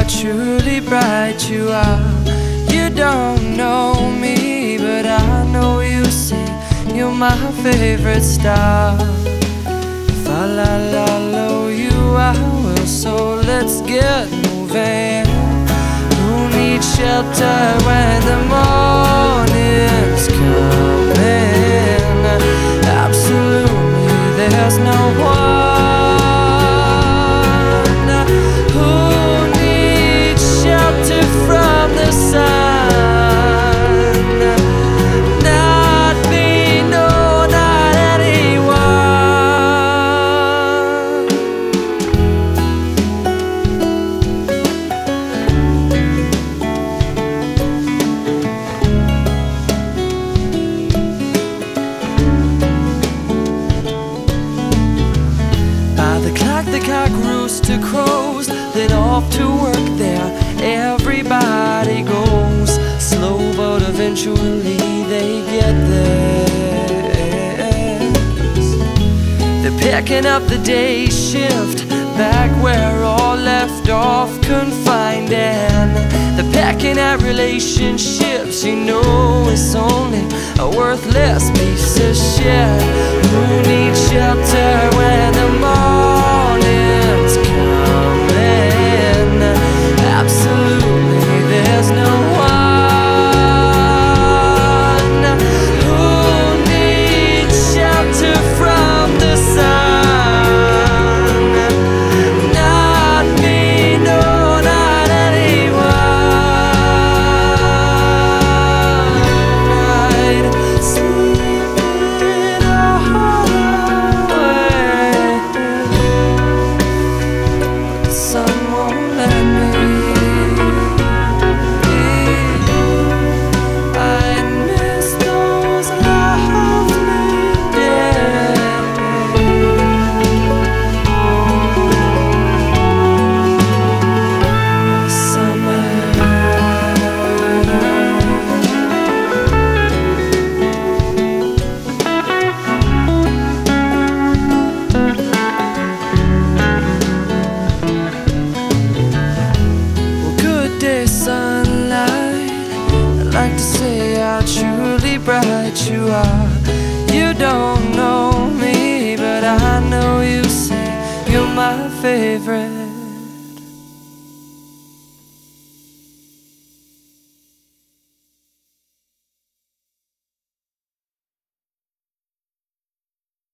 truly bright you are. You don't know me, but I know you see you're my favorite star. If I la you, I will, so let's get moving. Who needs shelter when the morning's coming? Absolutely, there's no one. The cock rooster crows, then off to work there everybody goes. Slow but eventually they get there. They're picking up the day shift back where all left off confined, and they're packing at relationships you know it's only a worthless piece of shit. Who needs shelter when the morning's coming? Absolutely, there's no one. Who needs shelter from the sun? Not me, no, not anyone. Sleeping away, the sun won't let me. I miss those lovely days. Summer. Well, good day, sunlight. I'd like to say how truly bright you are. You don't know me, but I know you see you're my favorite